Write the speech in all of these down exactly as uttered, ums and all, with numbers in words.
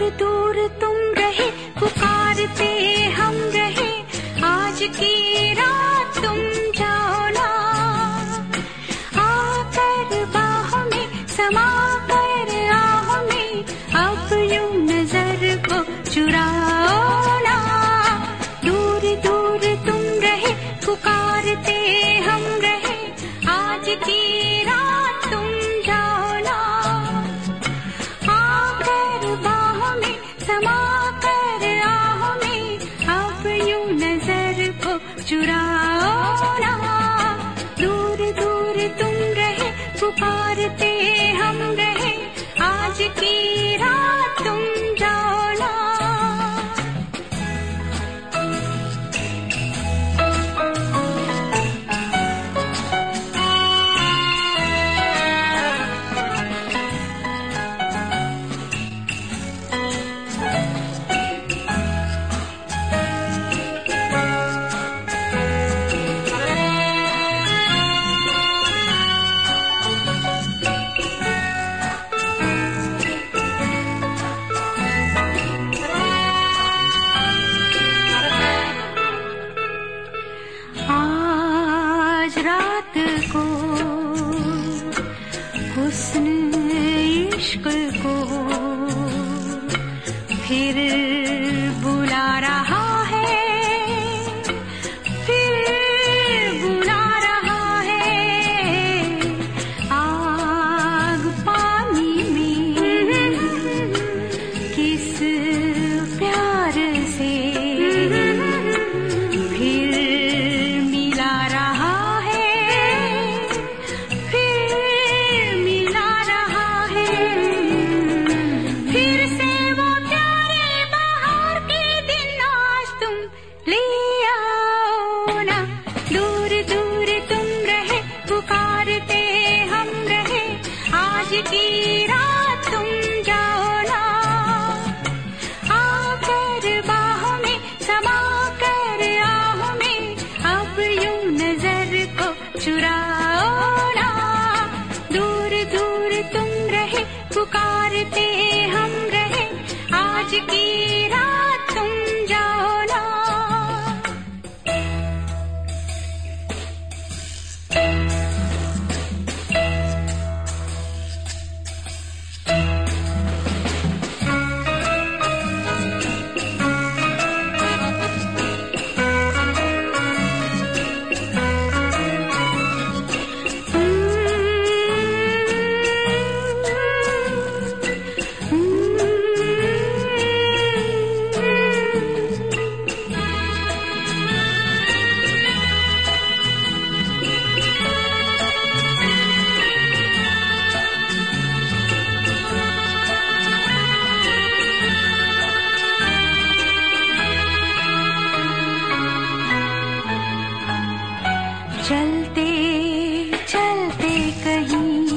दूर तुम रहे, पुकारते हम रहे, आज की रात तुम जाओ ना। आकर बाहों में समा कर आहों में, अब यूं नजर को चुराओ ना। दूर दूर तुम रहे, पुकारते हम रहे, आज की रात तुम जाओ ना। आकर बाहों में समा कर आहों में, अब यूं नजर को चुराओ ना। दूर दूर तुम रहे, पुकारते हम रहे, आज की रात तुम जाओ ना। आज रात को हुस्न इश्क को फिर बुला रहा है, फिर बुला रहा है। आग पानी में किस प्यार से फिर मिला रहा है, फिर मिला रहा है। फिर से वो प्यारे बाहर के दिन आज तुम ले आओ ना। दूर दूर तुम रहे, पुकारते हम रहे, आज की रात तुम जाओ ना। आकर बाहों में समा कर आहों में, अब यूं नजर को चुराओ ना। दूर दूर तुम रहे, पुकारते हम रहे, आज की रात तुम जाओ ना। चलते चलते कहीं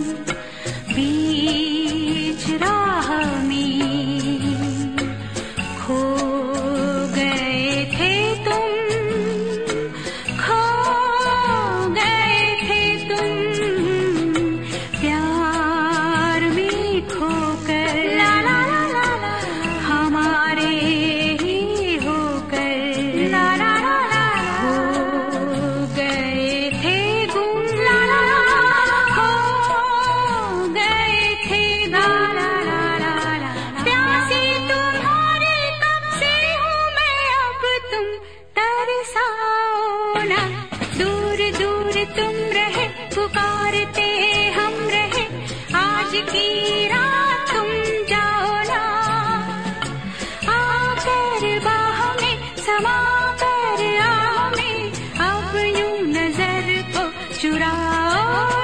बीच राह में खो गए थे तुम, खो गए थे तुम। प्यार में खोकर ला ला ला ला ला, हमारे ही होकर ला ला ला ला, हो गए थे गुम, ला ला ला, हो गए थे गुम, ला ला ला ला। प्यासी तुम्हारी कब से हूँ मैं, अब तुम तरसाओ ना। दूर दूर तुम रहे, पुकारते हम रहे, आज की रात तुम जाओ ना। आकर बाहों में समा कर आहों में, अब यूं नजर को चुराओ